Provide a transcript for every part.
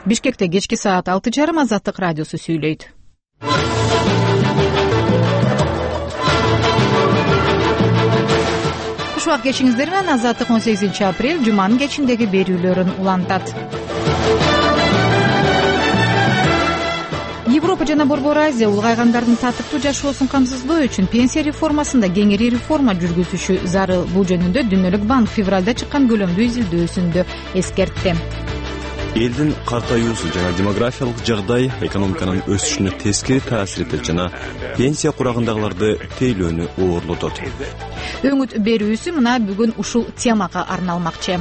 Бишкекте кечки саат 6:30 Азаттык радиосу сүйлөйт. Ушуак кечиңиздер менен Азаттык 18 апрель жуманын кечиндеги берүүлөрүн улантат. Европа жана Борбор Азия улгайгандардын татыктуу жашоосун камсыздоо үчүн пенсия реформасында кеңири реформа жүргүзүшү зарыл. Бул жөнүндө Дүйнөлүк банк февралда чыккан көлөмдүү изилдөөсүндө эскертти. Элдин картаюусу жана демографиялык жагдай экономиканын өсүшүнө тескери таасир этет жана пенсия курагындагыларды тейлөөнү оорлотот. Өңүт берүүсү мына бүгүн ушул темага арналмакчы.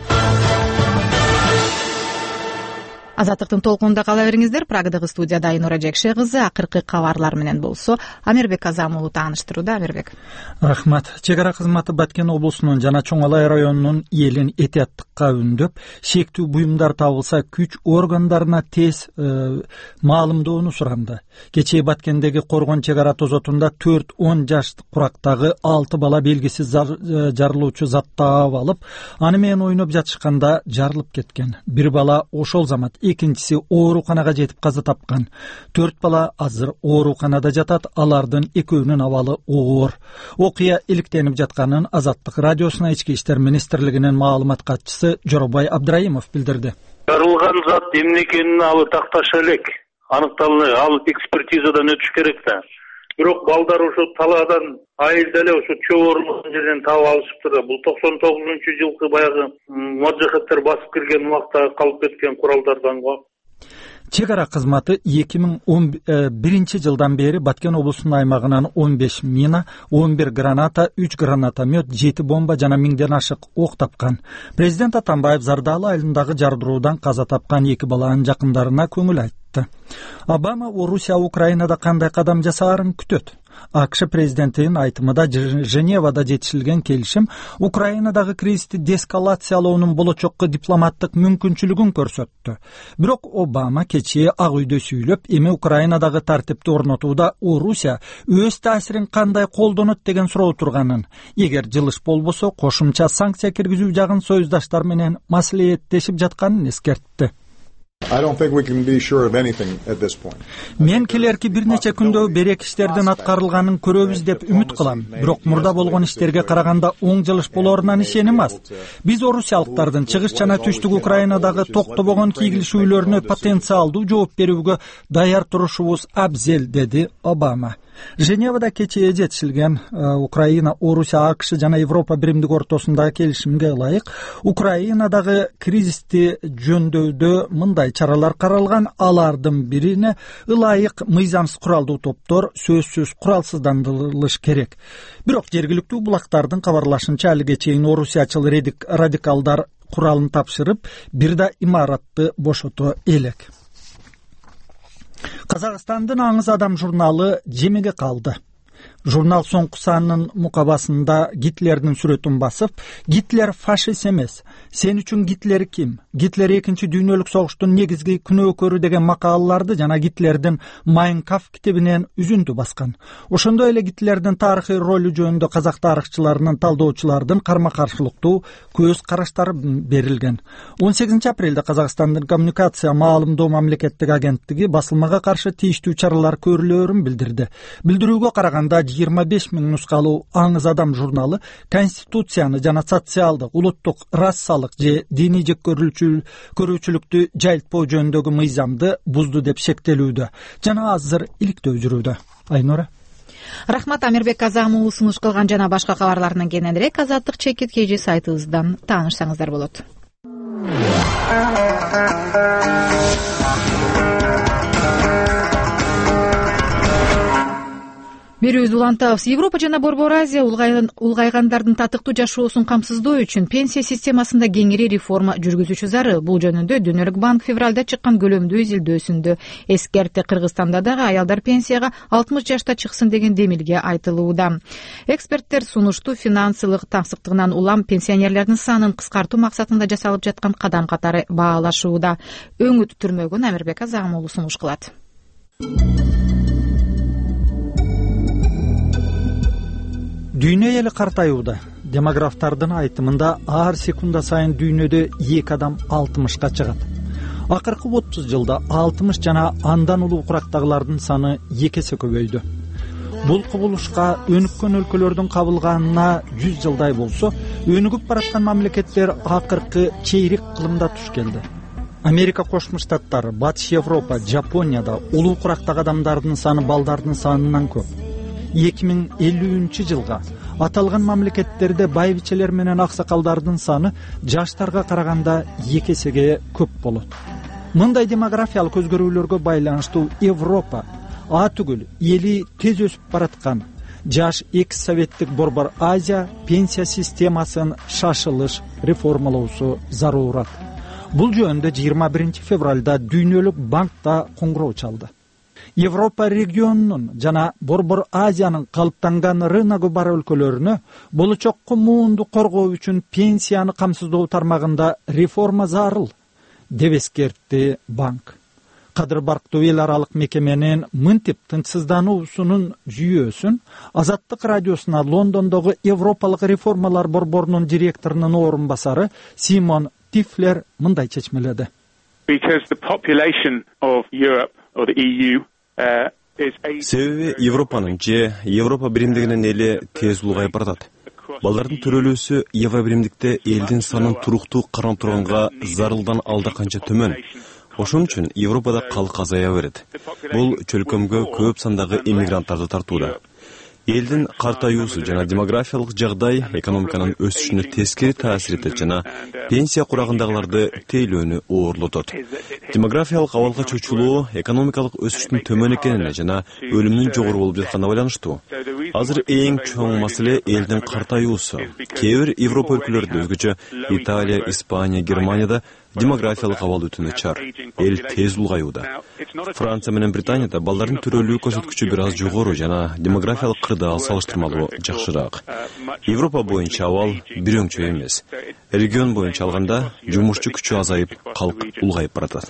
Азаттыктын толкунунда кала бериңиздер. Прагадагы студияда Айнура Жекше кызы акыркы кабарлар менен болсо Амирбек Азам уулу тааныштырууда. Амирбек. Рахмат. Чек ара кызматы Баткен облусунун жана Чоң Алай районунун элин этияттыкка үндөп, шектүү буюмдар табылса күч органдарына тез маалымдоону суранды. Кечээ Баткендеги Коргон чек ара тозотунда 4-10 жаш курактагы 6 бала белгисиз жарылуучу затты таап алып, аны менен ойноп жатышканда жарылып кеткен. Бир бала ошол замат, экинчиси ооруканага жетип каза тапкан. 4 бала азыр ооруканада жатат, алардын экөөнүн абалы оор. Окуя иликтенип жатканын Азаттык радиосуна Ички иштер министрлигинин маалымат катчысы Жоробай Абдраимов билдирди. Жарылган зат эмне экенин ал такташа элек, аныкталып, ал экспертизадан өтүш керек да. Бирок балдар ошо талаадан айылда эле ошо чөбөрүн жерден таап алышыптыр. Бул 99-жылкы баягы муджахиттер басып кирген убакта калып кеткен куралдардан го. Чек ара кызматы 2011 жылдан бери Баткен облусунун аймагынан 15 мина, 11 граната, 3 гранатомет, 7 бомба жана 1000ден ашык ок тапкан. Президент Атамбаев Зардалы айылындагы жардыруудан каза тапкан 2 баланын жакындарына көңүл айтты. Обама Орусия Украинада кандай кадам жасаарын күтөт. АКШ президентинин айтымында Женевада жетишилген келишим Украинадагы кризисти деэскалациялоонун болочокко дипломаттык мүмкүнчүлүгүн көрсөттү. Бирок Обама кечээ Ак үйдө сүйлөп, эми Украинадагы тартипти орнотууда Орусия өз таасирин кандай колдонот деген суроо турганын, эгер жылыш болбосо кошумча санкция киргизүү жагын союздаштар менен маслихеттешип жатканын эскертти. Мен келерки бир нече күндө берек иштердин аткарылганын көрөбүз деп үмүт кылам. Бирок мурда болгон иштерге караганда оң жылыш болоруна ишеним аз. Биз орусиялыктардын чыгыш жана түштүк Украинадагы токтобогон кийгилишүүлөрүнө потенциалдуу жооп берүүгө даяр турушубуз абзел, деди Обама. Женевада кечээ жетишилген Украина, Орусия, АКШ жана Европа биримдиги ортосундагы келишимге ылайык Украинадагы кризисти жөндөүүдө мындай чаралар каралган. Алардын бирине ылайык мыйзамсыз куралдуу топтор сөзсүз куралсыздандырылыш керек. Бирок жергиликтүү булактардын кабарлашынча алыга чейин орусиячыл радикалдар куралын тапшырып, бир да имаратты бошото элек. Казакстандын Аңыз адам журналы жемеге калды. Журнал соңку санынын мукабасында Гитлердин сүрөтүн басып, Гитлер фашист эмес. Сен үчүн Гитлер ким? Гитлер 2-дүйнөлүк согуштун негизги күнөөкөрү деген макалаларды жана Гитлердин Mein Kampf китебинен үзүндү баскан. Ошондой эле Гитлердин тарыхый ролу жөнүндө казак тарыхчыларынын, талдоочулардын карма-каршылыктуу көз караштары берилген. 18 апрелде Казакстандын коммуникация маалымдоо мамлекеттик агенттиги басылмага каршы тийиштүү чаралар көрүлөөрүн билдирди. Билдирүүгө караганда 25 000 нускалуу Аңыз адам журналы конституцияны жана социалдык, улуттук, рассалык же диний көрүүчүлүктү жайылтпоо жөнүндөгү мыйзамды бузду деп шектелүүдө жана азыр иликтөө жүрүүдө. Айнура. Рахмат. Амирбек Азам уулу сунуш кылган жана башка кабарларынан кененирээк Азаттык чекит KG сайтыбыздан таанышсаңыздар болот. Берүүбүздү улантабыз. Европа жана Борбор Азия улгайгандардын татыктуу жашоосун камсыздоо үчүн пенсия системасында кеңири реформа жүргүзүшү зарыл. Бул жөнүндө Дүйнөлүк банк февралда чыккан көлөмдүү изилдөөсүндө эскертти. Кыргызстанда дагы аялдар пенсияга 60 жашта чыксын деген демилге айтылууда. Эксперттер сунушту финансылык таңсыктыгынан улам пенсионерлердин санын кыскартуу максатында жасалып жаткан кадам катары баалашууда. Өңүт түрмөгүн Амирбек Азам уулу сунуш кылат. Дүйнө эли картаюуда. Демографтардын айтымында ар секунда сайын дүйнөдө 2 адам 60ка чыгат. Акыркы 30 жылда 60 жана андан улуу курактагылардын саны 2 эсе көбөйдү. Бул кубулушка өнүккөн өлкөлөрдүн кабылганына 100 жылдай болсо, өнүгүп бараткан мамлекеттер акыркы чейрек кылымда туш келди. Америка Кошмо Штаттары, Батыш Европа, Жапонияда улуу курактагы адамдардын саны балдардын санынан көп. 2050 жылга аталган мамлекеттерде байбичелер менен аксакалдардын саны жаштарга караганда 2 эсеге көп болот. Мындай демографиялык өзгөрүүлөргө байланыштуу Европа түгүл эли тез өсүп бараткан жаш экс советтик Борбор Азия пенсия системасын шашылыш реформалоосу зарурат. Бул жөнүндө 21 февралда Дүйнөлүк банкта коңгуроо чалды. Европа регионунун жана Борбор Азиянын калыптанган рыногу бар өлкөлөрүнө болочокко муунду коргоо үчүн пенсияны камсыздоо тармагында реформа зарыл, деп эскертти банк. Кадыр барктуу эл аралык мекеменин мынтип тынчсыздануусунун жүйөсүн Азаттык радиосуна Лондондогу Европалык реформалар борборунун директорунун орун басары Симон Тифлер мындай чечмеледи. Себеби Европанын же Европа биримдигинин эли тез улгайып баратат. Балдардын төрөлүүсү Европа биримдикте элдин санын туруктуу кармап турганга зарылдан алда канча төмөн. Ошон үчүн Европада калк азая берет. Бул чөлкөмгө көп сандагы эмигранттарды тартууда. Элдин картаюусу жана демографиялык жагдай экономиканын өсүшүнө тескери таасир этет жана пенсия курагындагыларды тейлөөнү оорлотот. Демографиялык абалга чөчүлүү экономикалык өсүштүн төмөн экенине жана өлүмдүн жогору болуп жатканына байланыштуу. Азыр эң чоң маселе элдин картаюусу. Кээ бир Европа өлкөлөрүндө өзгөчө Италия, Испания, Германияда демографиялык абал өтө начар. Эл тез улгаюуда. Франция менен Британияда балдардын төрөлүү көрсөткүчү бир аз жогору жана демографиялык кырдаал салыштырмалуу жакшыраак. Европа боюнча абал бир өңчө эмес. Регион боюнча алганда жумушчу күчү азайып, калк улгайып баратат.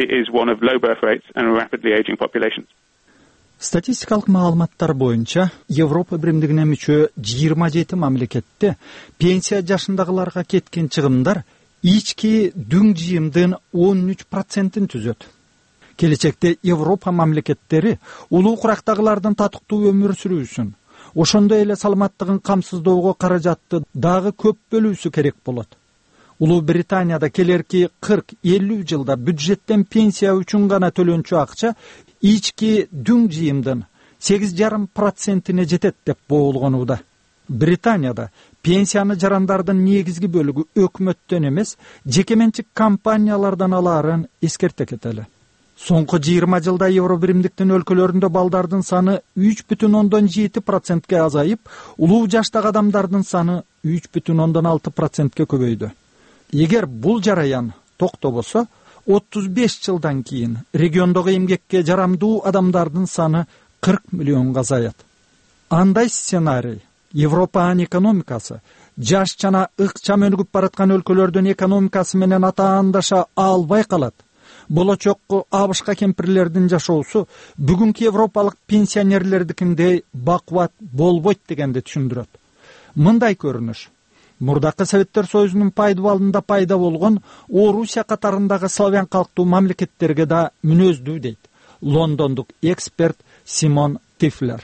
Статистикалык маалыматтар боюнча Европа биримдигине мүчө 27 мамлекетте пенсия жашындагыларга кеткен чыгымдар ички дүң жыйымдын 13%-ин түзөт. Келечекте Европа мамлекеттери улуу курактагылардын татыктуу өмүр сүрүүсүн, ошондой эле саламаттыгын камсыздоого каражатты дагы көп бөлүүсү керек болот. Улуу Британияда келерки 40-50 жылда бюджеттен пенсия үчүн гана төлөнчү акча ички дүң жыйымдын 8,5%-ине жетет деп боолгонууда. Британияда пенсияны жарандардын негизги бөлүгү өкмөттөн эмес, жекеменчик компаниялардан алаарын эскерте кетели. Соңку 20 жылда Евро биримдиктин өлкөлөрүндө балдардын саны 3,7%-ке азайып, улуу жаштагы адамдардын саны 3,6%-ке көбөйдү. Эгер бул жараян токтобосо, 35 жылдан кийин региондогу эмгекке жарамдуу адамдардын саны 40 миллионго азаят. Андай сценарий Европанын экономикасы жаш жана ыкчам өнүгүп бараткан өлкөлөрдүн экономикасы менен атаандаша албай калат. Болочокко АБШка кемпирлердин жашоосу бүгүнкү европалык пенсионерлердикиндей бакубат болбойт дегенди түшүндүрөт. Мындай көрүнүш мурдакы Советтер Союзунун пайдубалында пайда болгон Орусия катарындагы славян калктуу мамлекеттерге да мүнөздүү дейт лондондук эксперт Симон Тифлер.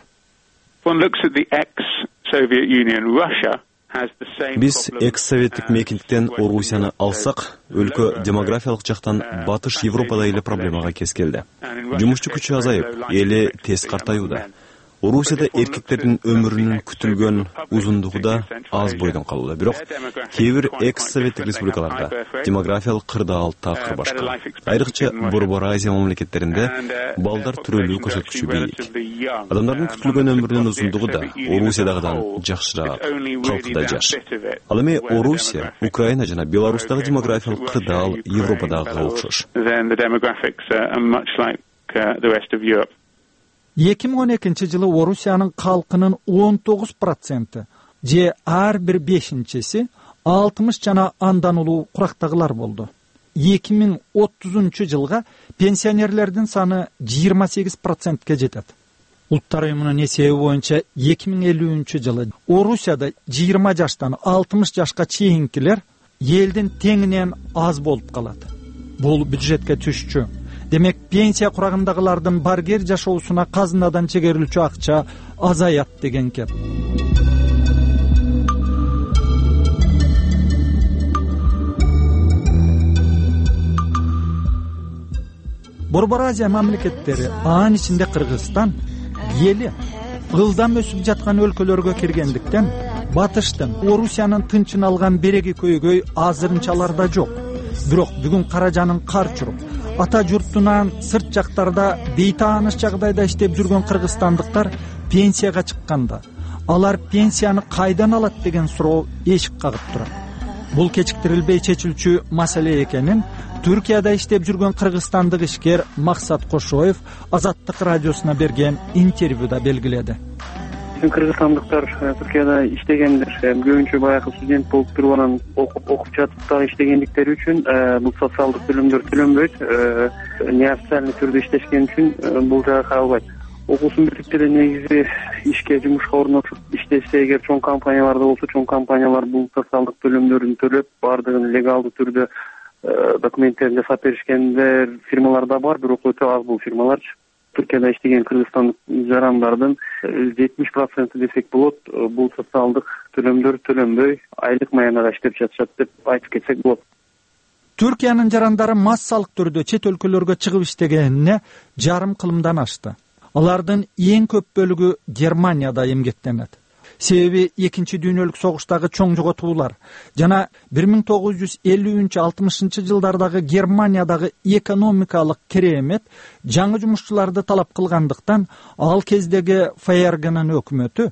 Биз экс-советтик мекендиктен Орусияны алсак, өлкө демографиялык жактан Батыш Европада эле проблемага кез келди. Жумушчу күчү азайып, эли тез картаюуда. Орусияда эркектердин өмүрүнүн күтүлгөн узундугу да аз бойдон калууда. Бирок кээ бир экс-советтик республикаларда демографиялык кырдаал такыр башка. Айрыкча Борбор Азия мамлекеттеринде балдар төрөлүү көрсөткүчү бийик. Адамдардын күтүлгөн өмүрүнүн узундугу да Орусиядагыдан жакшыраак, калкы да жаш. Ал эми Орусия, Украина жана Беларустагы демографиялык кырдаал Европадагыга окшош. 2012 жылы Орусиянын калкынын 19% же ар бир 5-чеси 60 жана андан улуу курактагылар болду. 2030 жылга пенсионерлердин саны 28%ке жетет. Улуттар уюмунун эсеби боюнча 2050 жылы Орусияда 20 жаштан 60 жашка чейинкилер элдин теңинен аз болуп калат. бул бюджетке түшчү. Демек пенсия курагындагылардын баргер жашоосуна казынадан чегерилчү акча азаят деген кеп. Борбор Азия мамлекеттери, анын ичинде Кыргызстан, эли ылдам өсүп жаткан өлкөлөргө киргендиктен батыштын, Орусиянын тынчын алган береги көйгөй азырынчаларда жок. Бирок бүгүн Каражанын кар чуруп, ата журтунан сырт жактарда бейтааныш жагдайда иштеп жүргөн кыргызстандыктар пенсияга чыкканда, алар пенсияны кайдан алат деген суроо эшик кагып турат. Бул кечиктирилбей чечилчү маселе экенин Түркияда иштеп жүргөн кыргызстандык ишкер Максат Кошоев Азаттык радиосуна берген интервьюда белгиледи. Кыргызстандыктар Түркияда иштегендер, көбүнчө баягы студент болуп туруп анан окуп жатып дагы иштегендиктери үчүн бул социалдык төлөмдөр төлөнбөйт. Неофициальный түрдө иштешкен үчүн бул жага кагылбайт. Окуусун бүтүп эле негизи ишке, жумушка орношуп иштесе, эгер чоң компанияларда болсо, чоң компаниялар бул социалдык төлөмдөрүн төлөп, баардыгын легалдуу түрдө документтерин жасап беришкендер фирмаларда бар, бирок өтө аз бул фирмаларчы. Түркияда иштеген кыргызстандык жарандардын 70% десек болот, бул социалдык төлөмдөр төлөнбөй, айлык маянага иштеп жатышат деп айтып кетсек болот. Түркиянын жарандары массалык түрдө чет өлкөлөргө чыгып иштегенине жарым кылымдан ашты. Алардын эң көп бөлүгү Германияда эмгектенет. Себеби Экинчи дүйнөлүк согуштагы чоң жоготуулар жана 1950-60 жылдардагы Германиядагы экономикалык керемет жаңы жумушчуларды талап кылгандыктан ал кездеги ФРГнын өкмөтү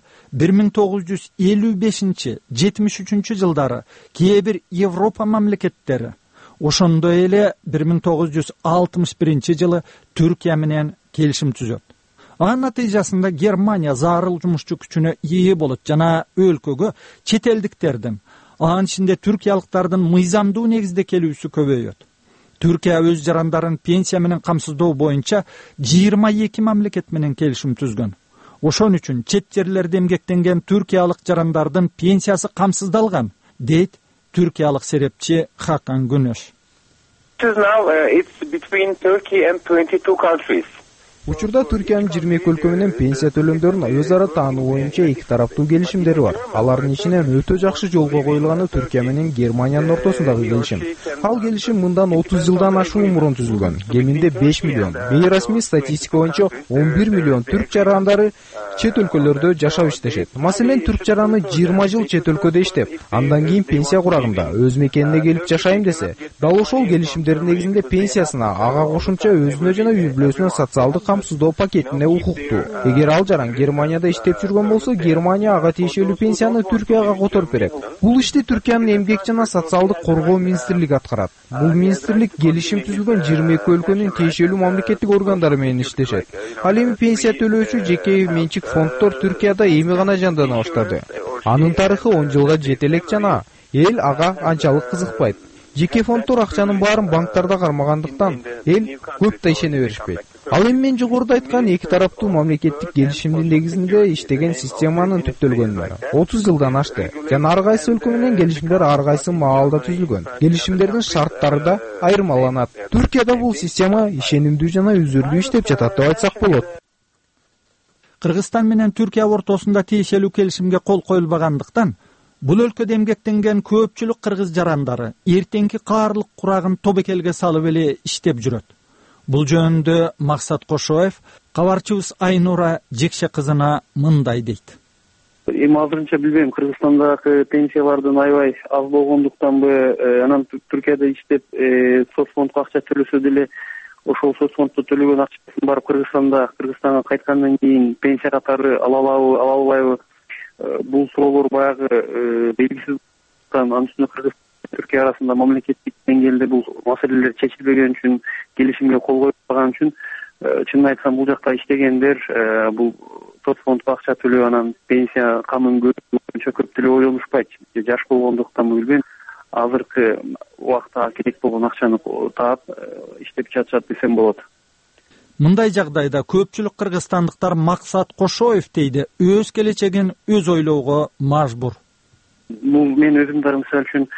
1955-73 жылдары кээ бир Европа мамлекеттери, ошондой эле 1961 жылы Түркия менен келишим түзөт. Анын натыйжасында Германия зарыл жумушчу күчүнө ээ болот жана өлкөгө чет элдиктердин, анын ичинде түркиялыктардын мыйзамдуу негизде келүүсү көбөйөт. Түркия өз жарандарын пенсия менен камсыздоо боюнча 22 мамлекет менен келишим түзгөн. Ошон үчүн чет жерлерде эмгектенген түркиялык жарандардын пенсиясы камсыздалган, дейт түркиялык серепчи Хакан Күнөш. Учурда Түркиянын 22 өлкө менен пенсия төлөмдөрүн өз ара таануу боюнча эки тараптуу келишимдери бар. Алардын ичинен өтө жакшы жолго коюлганы Түркия менен Германиянын ортосундагы келишим. Ал келишим мындан 30 жылдан ашуун мурун түзүлгөн. Кеминде 5 миллион, бейрасмий статистика боюнча 11 миллион түрк жарандары чет өлкөлөрдө жашап иштешет. Маселен, түрк жараны 20 жыл чет өлкөдө иштеп, андан кийин пенсия курагында өз мекенине келип жашайм десе, дал ошол келишимдердин негизинде пенсиясына, ага кошумча өзүнө жана үй бүлөсүнө социалдык камсыздоо пакетине укуктуу. Эгер ал жаран Германияда иштеп жүргөн болсо, Германия ага тиешелүү пенсияны Түркияга которуп берет. Бул ишти Түркиянын эмгек жана социалдык коргоо министрлиги аткарат. Бул министрлик келишим түзүлгөн 22 өлкөнүн тиешелүү мамлекеттик органдары менен иштешет. Ал эми пенсия төлөөчү жеке менчик фонддор Түркияда эми гана жандана баштады. Анын тарыхы 10 жылга жете элек жана эл ага анчалык кызыкпайт. Жеке фонддор акчанын баарын банктарда кармагандыктан эл көп да ишене беришпейт. Ал эми мен жогоруда айткан эки тараптуу мамлекеттик келишимдин негизинде иштеген системанын түптөлгөнүнө 30 жылдан ашты жана ар кайсы өлкө менен келишимдер ар кайсы маалда түзүлгөн. Келишимдердин шарттары да айырмаланат. Түркияда бул система ишенимдүү жана үзүрдүү иштеп жатат деп айтсак болот. Кыргызстан менен Түркия ортосунда тиешелүү келишимге кол коюлбагандыктан бул өлкөдө эмгектенген көпчүлүк кыргыз жарандары эртеңки каарлык курагын тобокелге салып эле иштеп жүрөт. Бул жөнүндө Максат Кошоев кабарчыбыз Айнура Жекше кызына мындай дейт. Эми азырынча билбейм, Кыргызстандагы пенсиялардын аябай аз болгондуктанбы, анан Түркияда иштеп соцфондко акча төлөсө деле ошол соцфонддо төлөгөн акчасын барып Кыргызстанга кайткандан кийин пенсия катары ала албайбы? Бул суроолор баягы белгисиз. Анын үстүнө Кыргызстан Түркия арасында мамлекеттик деңгээлде бул маселелер чечилбеген үчүн, келишимге кол койбаган үчүн, чынын айтсам бул жакта иштегендер бул соцфондко акча төлөө, анан пенсия камын көрүү боюнча көп деле ойлонушпайт. Жаш болгондуктан билбейм, азыркы убакта керек болгон акчаны таап иштеп жатышат десем болот. Мындай жагдайда көпчүлүк кыргызстандыктар Максат Кошоев дейди, өз келечегин өз ойлоого мажбур. Мен өзүм дагы мисалы үчүн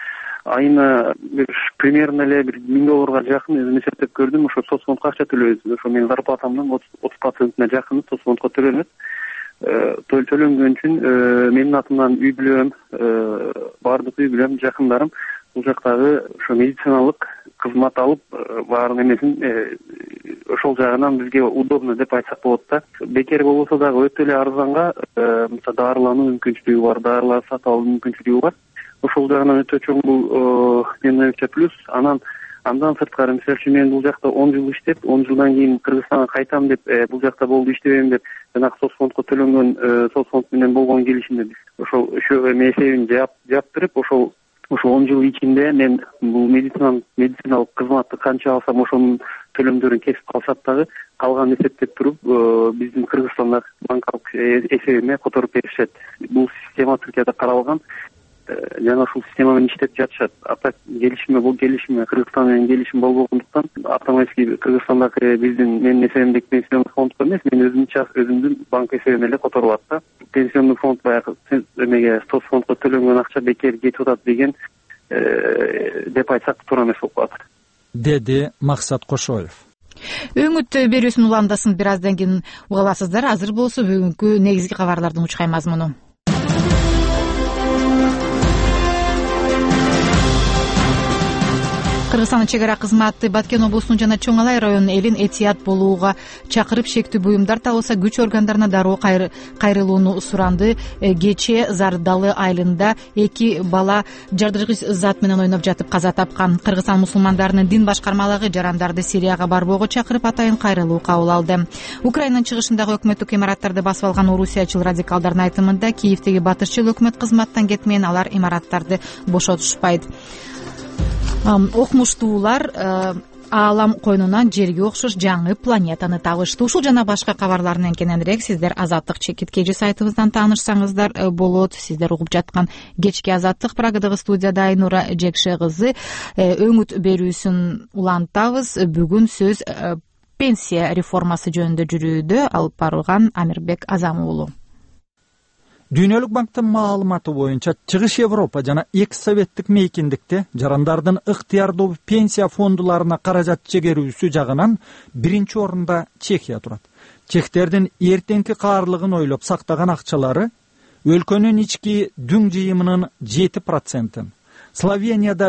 айына бир примерно эле бир $1000 жакын өзүм эсептеп көрдүм. Ошо соцфондко акча төлөйбүз. Ошо менин зарплатамдын 30%-на жакыны соцфондко төлөнөт. Төлөнгөн үчүн менин атымдан үй бүлөм, баардык үй бүлөм, жакындарым бул жактагы ошо медициналык кызмат алып, баарын эмесин ошол жагынан бизге удобно деп айтсак болот да. Бекер болбосо дагы өтө эле арзанга мисалы дарылануу мүмкүнчүлүгү бар, дарылар сатып алуу мүмкүнчүлүгү бар. Ошол жагынан өтө чоң бул менин оюмча плюс. Андан сырткары мисалы үчүн мен бул жакта 10 жыл иштеп, 10 жылдан кийин Кыргызстанга кайтам деп, бул жакта болду иштебейм деп, жанагы соцфондко төлөнгөн соцфонд менен болгон келишимде ошол эсебин жаптырып, ошол 10 жыл ичинде мен бул медициналык кызматты канча алсам ошонун төлөмдөрүн кесип калсак дагы калганын эсептеп туруп, биздин Кыргызстандагы банкалык эсебиме которуп беришет. Бул система Түркияда каралган. Жана ушул система менен иштеп жатышат. Ата келишиме Кыргызстан менен келишим болбогондуктан автоматически Кыргызстандагы менин эсебимдеги пенсиондук фондко эмес, мен өзүмдүн банк эсебиме эле которулат да. Пенсиондук фонд баягы соцфондко төлөнгөн акча бекер кетип атат деген деп айтсак туура эмес болуп калат, деди Максат Кошоев. Өңүт берүүсүн уламдасын бир аздан кийин уга аласыздар. Азыр болсо бүгүнкү негизги кабарлардын учкай мазмуну. Кыргызстандын чек ара кызматы Баткен облусунун жана Чоң Алай районунун элин этият болууга чакырып шектүү буюмдар табылса күч органдарына дароо кайрылууну суранды. Кечээ Зардалы айылында 2 бала жардыргыч зат менен ойноп жатып каза тапкан. Кыргызстан мусулмандарынын дин башкармалыгы жарандарды Сирияга барбоого чакырып атайын кайрылуу кабыл алды. Украинанын чыгышындагы өкмөттүк имараттарды басып алган орусиячыл радикалдардын айтымында Киевдеги батышчыл өкмөт кызматтан кетмеген, алар имараттарды бошотушпайт. Окумуштуулар аалам койнунан жерге окшош жаңы планетаны табышты. Ушул жана башка кабарлардан кененирээк сиздер Азаттык чекит кежи сайтыбыздан таанышсаңыздар болот. Сиздер угуп жаткан кечки Азаттык программадагы студияда Айнура Жекше кызы. Өңүт берүүсүн улантабыз. Бүгүн сөз пенсия реформасы жөнүндө жүрүүдө. Алып барылган Амирбек Азамуулу. Дүйнөлүк банктын маалыматы боюнча Чыгыш Европа жана экс советтик мейкиндикте жарандардын ыктыярдуу пенсия фондуларына каражат чегерүүсү жагынан биринчи орунда Чехия турат. Чехтердин эртеңки каарлыгын ойлоп сактаган акчалары өлкөнүн ички дүң жыйымынын 7%, Словенияда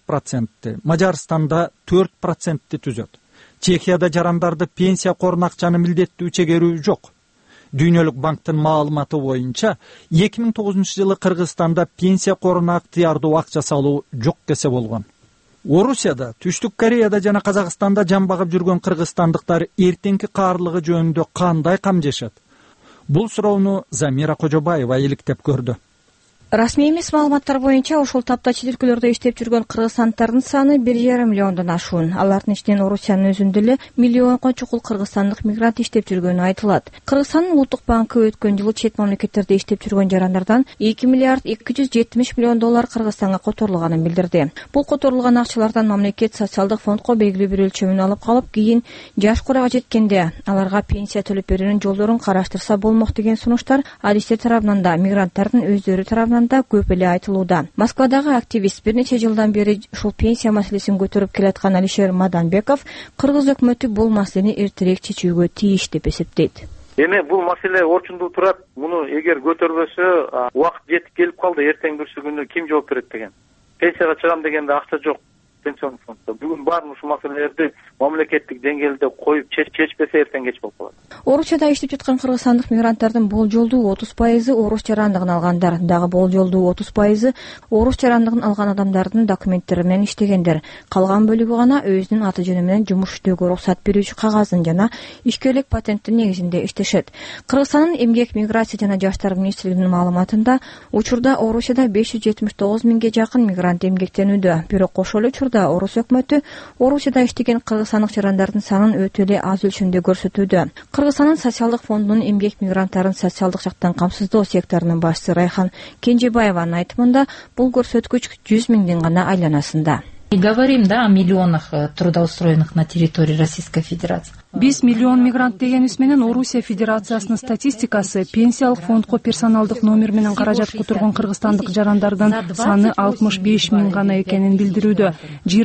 5%, Мажарстанда 4% түзөт. Чехияда жарандарды пенсия коруна акчаны милдеттүү чегерүү жок. Дүйнөлүк банктын маалыматы боюнча 2009 жылы Кыргызстанда пенсия коруна ыктыярдуу акча салуу жок десе болгон. Орусияда, Түштүк Кореяда жана Казакстанда жан багып жүргөн кыргызстандыктар эртеңки каарлыгы жөнүндө кандай камжешет? Бул суроону Замира Кожобаева иликтеп көрдү. Расмий эмес маалыматтар боюнча ушул таптачы тилкөлөрдө иштеп жүргөн кыргызстандыктардын саны 1,5 миллиондон ашуун. Алардын ичинен Орусиянын өзүндө эле миллионго чукул кыргызстандык мигрант иштеп жүргөнү айтылат. Кыргызстандын улуттук банкы өткөн жылы чет мамлекеттерде иштеп жүргөн жарандардан 2 миллиард 270 миллион доллар Кыргызстанга которулганын билдирди. Бул которулган акчалардан мамлекет социалдык фондко белгилүү бир өлчөмүн алып калып, кийин жаш курага жеткенде аларга пенсия төлөп берүүнүн жолдорун караштырса болмок деген сунуштар адистер тарабынан да, мигранттардын өздөрү тарабынан да көп эле айтылууда. Москвадагы активист бир нече жылдан бери ушул пенсия маселесин көтөрүп келаткан Алишер Маданбеков кыргыз өкмөтү бул маселени эртерээк чечүүгө тийиш деп эсептейт. Эми бул маселе орчундуу турат. Муну эгер көтөрбөсө, убакыт жетип келип калды, эртең бүрсү күнү ким жооп берет деген. Пенсияга чыгам дегенде акча жок пенсион фонддо. Бүгүн баарын ушул маселелерди мамлекеттик деңгээлде коюп чечпесе эртең кеч болуп калат. Орусияда иштеп жаткан кыргызстандык мигранттардын болжолдуу 30% орус жарандыгын алгандар, дагы болжолдуу 30% орус жарандыгын алган адамдардын документтери менен иштегендер. Калган бөлүгү гана өзүнүн аты жөнү менен жумуш иштөөгө уруксат берүүчү кагазын жана ишкерлик патенттин негизинде иштешет. Кыргызстандын эмгек, миграция жана жаштар министрлигинин маалыматында учурда Орусияда 579 миңге жакын мигрант эмгектенүүдө. Бирок кошо эле учурда орус өкмөтү Орусияда иштеген кыргызстандык жарандардын санын өтө эле аз өлчөмдө көрсөтүүдө. Кыргызстандын социалдык фондунун эмгек мигранттарын социалдык жактан камсыздоо секторунун башчысы Райхан Кенжебаеванын айтымында бул көрсөткүч 100 миңдин гана айланасында. И говорим, да, о миллионах трудоустроенных на территории Российской Федерации. Биз миллион мигрант дегенибиз менен Орусия Федерациясынын статистикасы пенсиялык фондко персоналдык номер менен каражат которгон кыргызстандык жарандардын саны 65 миң гана экенин билдирүүдө.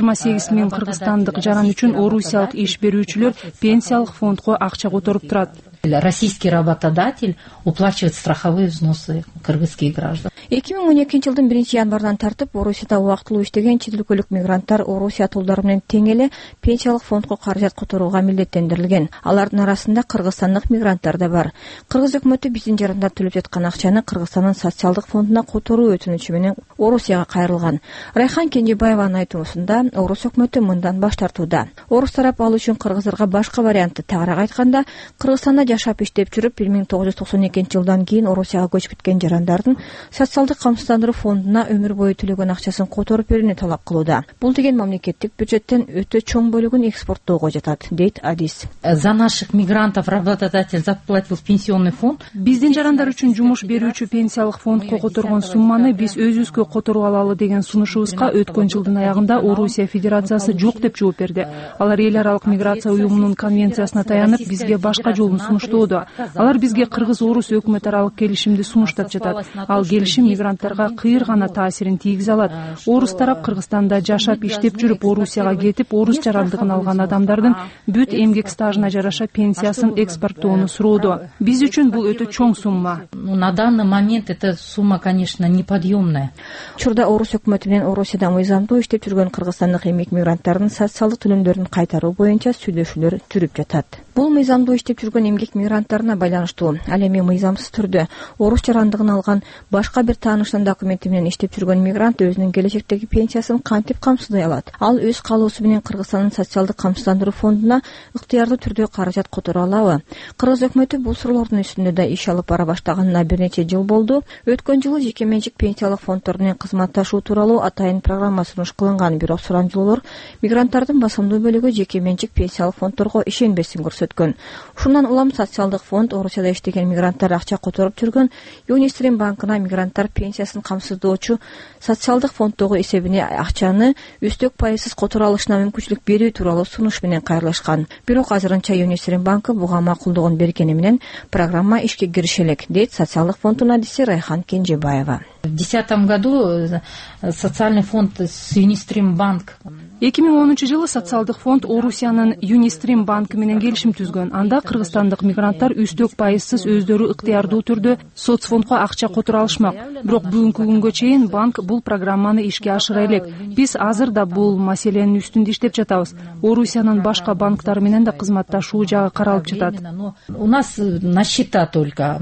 28 миң кыргызстандык жаран үчүн орусиялык иш берүүчүлөр пенсиялык фондко акча которуп турат. Российский работодатель уплачивает страховые взносы кыргызских граждан. 2012 жылдын 1-январынан тартып Орусияда убактылуу иштеген чет өлкөлүк мигранттар Орусия тулдары менен тең эле пенсиялык фондко каражат которууга милдеттендирилген. Алардын арасында кыргызстандык мигранттар да бар. Кыргыз өкмөтү биздин жарандар төлөп жаткан акчаны Кыргызстандын социалдык фондуна которуу өтүнүчү менен Орусияга кайрылган. Райхан Кенжебаеванын айтуусунда Орус өкмөтү мындан баш тартууда. Орус тарап ал үчүн кыргыздарга башка вариантты тагыраак айтканда, Кыргызстанда жашап иштеп жүрүп 1992 жылдан кийин Орусияга көчүп кеткен жарандардын социалдык камсыздандыруу фондуна өмүр бою төлөгөн акчасын которуп берүүнү талап кылууда. Бул деген мамлекеттик бюджеттен өтө чоң бөлүгүн экспорттоого жатат, дейт Адис. За наших мигрантов работодатель заплатил в пенсионный фонд. Биздин жарандар үчүн жумуш берүүчү пенсиялык фондко которгон сумманы биз өзүбүзгө которуп алалы деген сунушубузга өткөн жылдын аягында Орусия Федерациясы жок деп жооп берди. Алар эл аралык миграция уюмунун конвенциясына таянып бизге башка жолун сунуштоодо. Алар бизге Кыргыз-Орус өкмөт аралык келишимди сунуштап жатат. Ал келишим мигранттарга кыйыр гана таасирин тийгизе алат. Орус тарап Кыргызстанда жашап иштеп жүрүп Орусияга кетип, орус жарандыгын алган адамдардын бүт эмгек стажына жараша пенсиясын экспорттоону суроодо. Биз үчүн бул өтө чоң сумма. На данный момент эта сумма, конечно, неподъемная. Учурда Орус өкмөтү менен Орусияда мыйзамдуу иштеп жүргөн кыргызстандык эмгек мигранттардын социалдык төлөмдөрүн кайтаруу боюнча сүйлөшүүлөр жүрүп жатат. Бул мыйзамдуу иштеп жүргөн эмгек мигранттарына байланыштуу. Ал эми мыйзамсыз түрдө орус жарандыгын алган башка бир таанышынын документи менен иштеп жүргөн мигрант өзүнүн келечектеги пенсиясын кантип камсыздай алат? Ал өз каалоосу менен Кыргызстандын социалдык камсыздандыруу фондуна ыктыярдуу түрдө каражат которо алабы? Кыргыз өкмөтү бул суроолордун үстүндө да иш алып бара баштаганына бир нече жыл болду. Өткөн жылы жеке менчик пенсиялык фонддор менен кызматташуу тууралуу атайын программа сунуш кылынган, бирок сурамжылоолор мигранттардын басымдуу бөлүгү жеке менчик пенсиялык фонддорго ишенбесин көрсөткөн. Ушундан улам социалдык фонд Орусияда иштеген мигранттар акча которуп жүргөн Юнистрим банкына мигранттар пенсиясын камсыздоочу социалдык фонддогу эсебине акчаны үстөк пайызсыз которо алышына мүмкүнчүлүк берүү тууралуу сунуш менен кайрылышкан. Бирок азырынча Юнистрим банкы буга макулдугун бергени менен программа ишке кириши элек, дейт социалдык фонддун адиси Райхан Кенжебаева. В 2010 году социальный фонд с Юнистрим банк. 2010 жылы социалдык фонд Орусиянын Юнистрим банкы менен келишим түзгөн. Анда кыргызстандык мигранттар үстөк пайызсыз өздөрү ыктыярдуу түрдө соцфондко акча которо алышмак. Бирок бүгүнкү күнгө чейин банк бул программаны ишке ашыра элек. Биз азыр да бул маселенин үстүндө иштеп жатабыз. Орусиянын башка банктары менен да кызматташуу жагы каралып жатат. У нас на счета только,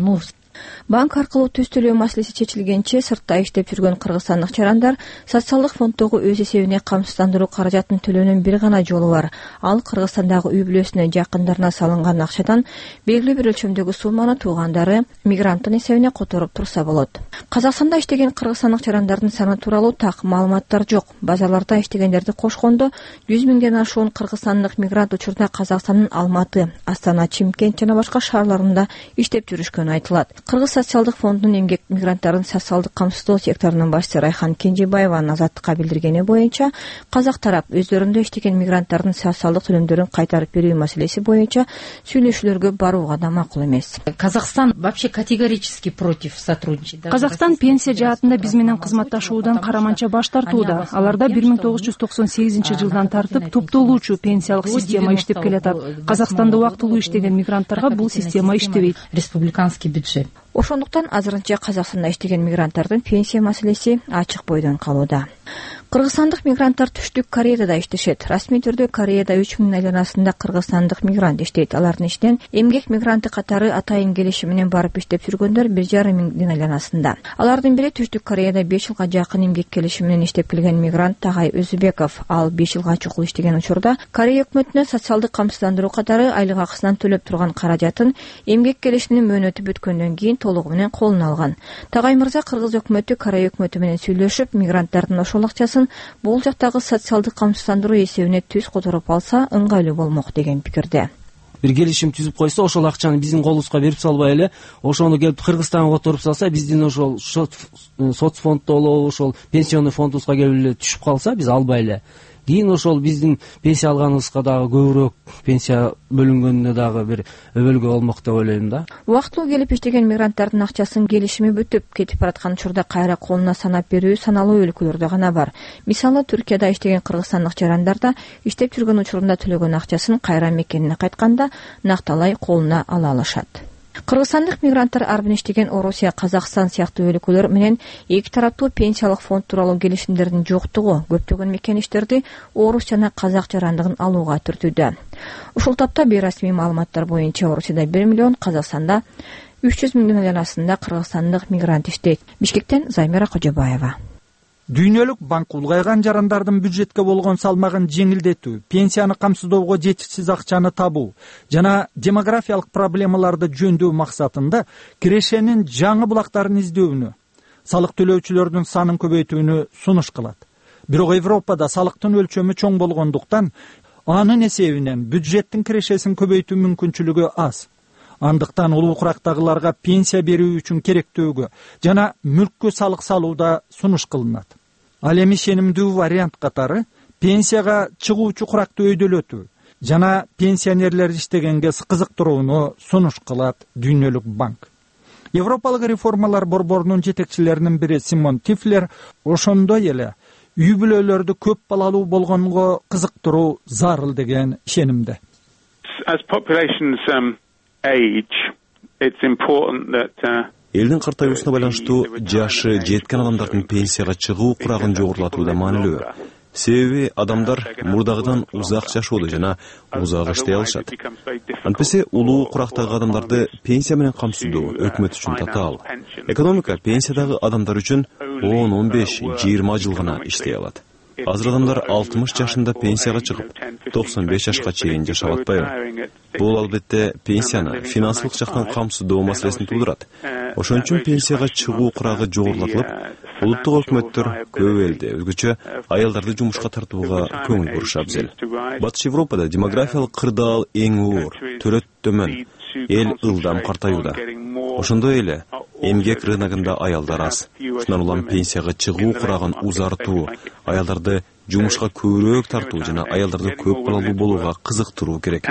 Банк аркылуу түз төлөө маселеси чечилгенче сыртта иштеп жүргөн кыргызстандык жарандар социалдык фонддогу өз эсебине камсыздандыруу каражатын төлөөнүн бир гана жолу бар. Ал Кыргызстандагы үй бүлөсүнө, жакындарына салынган акчадан белгилүү бир өлчөмдөгү сумманы туугандары мигранттын эсебине которуп турса болот. Казакстанда иштеген кыргызстандык жарандардын саны тууралуу так маалыматтар жок. Базарларда иштегендерди кошкондо 100 миңден ашуун кыргызстандык мигрант учурда Казакстандын Алматы, Астана, Чимкент жана башка шаарларында иштеп жүрүшкөнү айтылат. Кыргыз социалдык фондунун эмгек мигранттарын социалдык камсыздоо секторунун башчысы Райхан Кенжебаеванын Азаттыкка билдиргени боюнча, казак тарап өздөрүндө иштеген мигранттардын социалдык төлөмдөрүн кайтарып берүү маселеси боюнча сүйлөшүүлөргө барууга да макул эмес. Казакстан вообще категорически против сотрудничества. Казакстан пенсия жаатында биз менен кызматташуудан караманча баш тартууда. Аларда 1998 жылдан тартып топтолуучу пенсиялык система иштеп келатат. Казакстанда убактылуу иштеген мигранттарга бул система иштебейт. Республиканский бюджет. Ошондуктан азырынча Казакстанда иштеген мигранттардын пенсия маселеси ачык бойдон калууда. Кыргызстандык мигранттар Түштүк Кореяда иштешет. Расмий түрдө Кореяда 3000 айланасында кыргызстандык мигрант иштейт. Алардын ичинен эмгек мигранты катары атайын келишим менен барып иштеп жүргөндөр 1,5 миңдин айланасында. Алардын бири Түштүк Кореяда 5 жылга жакын эмгек келишим менен иштеп келген мигрант Тагай Өзүбеков. Ал 5 жылга чукул иштеген учурда Корея өкмөтүнө социалдык камсыздандыруу катары айлык акысынан төлөп турган каражатын эмгек келишиминин мөөнөтү бүткөндөн кийин толугу менен колуна алган. Тагай мырза Кыргыз өкмөтү Корея өкмөтү менен сүйлөшүп, мигранттардын ошол акчасын бул жактагы социалдык камсыздандыруу эсебине түз которуп алса ыңгайлуу болмок деген пикирде. Бир келишим түзүп койсо, ошол акчаны биздин колубузга берип салбай эле, ошону келип Кыргызстанга которуп салса, биздин ошол соцфонддо болобу, ошол пенсионный фондубузга келип эле түшүп калса, биз албай эле кийин ошол биздин пенсия алганыбызга дагы көбүрөөк пенсия бөлүнгөнүнө дагы бир өбөлгө болмок деп ойлойм да. Убактылуу келип иштеген мигранттардын акчасын келишими бүтүп кетип бараткан учурда кайра колуна санап берүү саналуу өлкөлөрдө гана бар. Мисалы Түркияда иштеген кыргызстандык жарандар да иштеп жүргөн учурунда төлөгөн акчасын кайра мекенине кайтканда накталай колуна ала алышат. Кыргызстандык мигранттар арбын иштеген Орусия, Казакстан сыяктуу өлкөлөр менен эки тараптуу пенсиялык фонд тууралуу келишимдердин жоктугу көптөгөн мекеништерди орус жана казак жарандыгын алууга түртүүдө. Ушул тапта бейрасмий маалыматтар боюнча Орусияда 1 миллион, Казакстанда 300 миңден айланасында кыргызстандык мигрант иштейт. Бишкектен Займира Кожобаева. Дүйнөлүк банк улгайган жарандардын бюджетке болгон салмагын жеңилдетүү, пенсияны камсыздоого жетишсиз акчаны табуу жана демографиялык проблемаларды жөндөө максатында кирешенин жаңы булактарын издөөнү, салык төлөөчүлөрдүн санын көбөйтүүнү сунуш кылат. Бирок Европада салыктын өлчөмү чоң болгондуктан анын эсебинен бюджеттин кирешесин көбөйтүү мүмкүнчүлүгү аз. Андыктан улуу курактагыларга пенсия берүү үчүн керектөөгө жана мүлккө салык салууда сунуш кылынат. Ал эми ишенимдүү вариант катары пенсияга чыгуучу куракты өйдөлөтүү жана пенсионерлер иштегенге кызыктырууну сунуш кылат Дүйнөлүк банк. Европалык реформалар борборунун жетекчилеринин бири Симон Тифлер ошондой эле үй бүлөлөрдү көп балалуу болгонго кызыктыруу зарыл деген ишенимде. Элдин картаюусуна байланыштуу жашы жеткен адамдардын пенсияга чыгуу курагын жогорулатууда маанилүү. Себеби адамдар мурдагыдан узак жашоодо жана узак иштей алышат. Антпесе улуу курактагы адамдарды пенсия менен камсыздоо өкмөт үчүн татаал. Экономика пенсиядагы адамдар үчүн 10-15-20 жыл гана иштей алат. Азыр адамдар 60 жашында пенсияга чыгып, 95 жашка чейин жашап атпайбы. Бул албетте пенсияны финансылык жактан камсыздоо маселесин туудурат. Ошон үчүн пенсияга чыгуу курагы жогорулатылып, улуттук өкмөттөр көп элде өзгөчө аялдарды жумушка тартууга көңүл бурушу абзел. Батыш Европада демографиялык кырдаал эң оор, төрөт төмөн, эл ылдам картаюуда. Ошондой эле эмгек рыногунда аялдар аз. Ушундан улам пенсияга чыгуу курагын узартуу, аялдарды жумушка көбүрөөк тартуу жана аялдарды көп балалуу болууга кызыктыруу керек.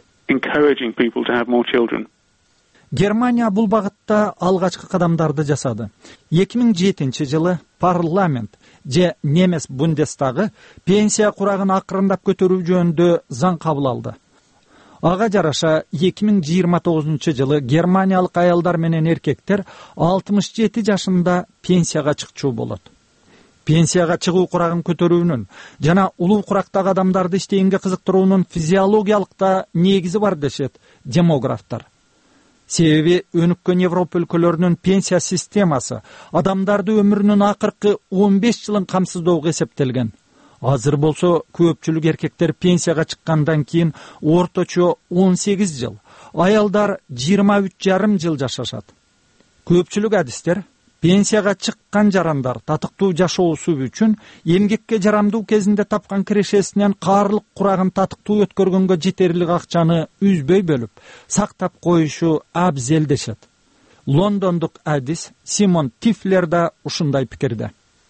Германия бул багытта алгачкы кадамдарды жасады. 2007-жылы парламент же немес Бундестагы пенсия курагын акырындап көтөрүү жөнүндө заң кабыл алды. Ага жараша 2029-жылы германиялык аялдар менен эркектер 67 жашында пенсияга чыкчу болот. Пенсияга чыгуу курагын көтөрүүнүн жана улуу курактагы адамдарды иштегенге кызыктыруунун физиологиялык да негизи бар дешет демографтар. Себеби өнүккөн Европа өлкөлөрүнүн пенсия системасы адамдарды өмүрүнүн акыркы 15 жылын камсыздоого эсептелген. Азыр болсо көпчүлүк эркектер пенсияга чыккандан кийин орточо 18 жыл, аялдар 23,5 жыл жашашат. Көпчүлүк адистер пенсияга чыккан жарандар татыктуу жашоосу үчүн эмгекке жарамдуу кезинде тапкан кирешесинен каарлык курагын татыктуу өткөргөнгө жетерлик акчаны үзбөй бөлүп, сактап коюшу абзел дешет. Лондондук адис Симон Тифлер да ушундай пикирде.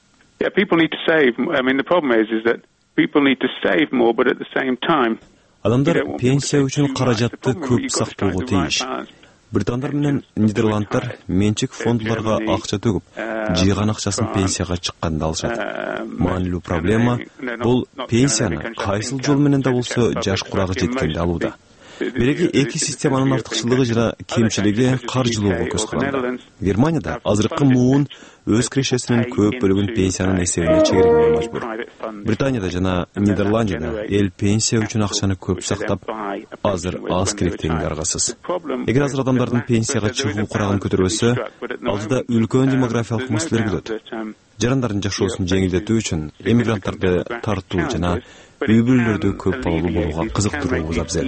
Адамдар пенсия үчүн каражатты көп сактоого тийиш. Британдар менен Нидерланддар менчик фондуларга акча төгүп, жыйган акчасын пенсияга чыкканда алышат. Маанилүү проблема бул пенсияны кайсыл жол менен да болсо жаш курагы жеткенде алууда. Биреги эки системанын артыкчылыгы жана кемчилиги каржылоого көз каранды. Германияда азыркы муун өз кирешесинин көп бөлүгүн пенсиянын эсебине чегирүүгө мажбур. Британияда жана Нидерландияда эл пенсия үчүн акчаны көп сактап, азыр аз керектигинге аргасыз. Эгер азыр адамдардын пенсияга чыгуу курагын көтөрбөсө, алдыда үлкөн демографиялык маселелер күтөт. Жарандардын жашоосун жеңилдетүү үчүн эмигранттарды тартуу жана үй бүлөлөрдү көп балалуу болууга кызыктыруубуз абзел.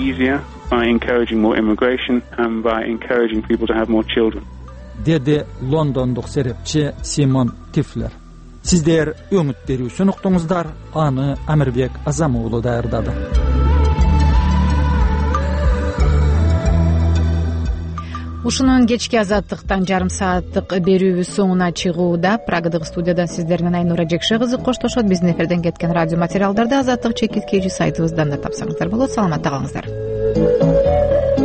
Деди лондондук серепчи Симон Тифлер. Сиздер өңүт берүүсүн уктуңуздар, аны Амирбек Азам уулу даярдады. ушуну менен кечки азаттыктан жарым сааттык берүүбүз соңуна чыгууда. Прагадагы студиядан сиздер менен Айнура Жекше кызы коштошот. Биздин эфирден кеткен радио материалдарды азаттык чекит kg сайтыбыздан да тапсаңыздар болот. Саламатта калыңыздар.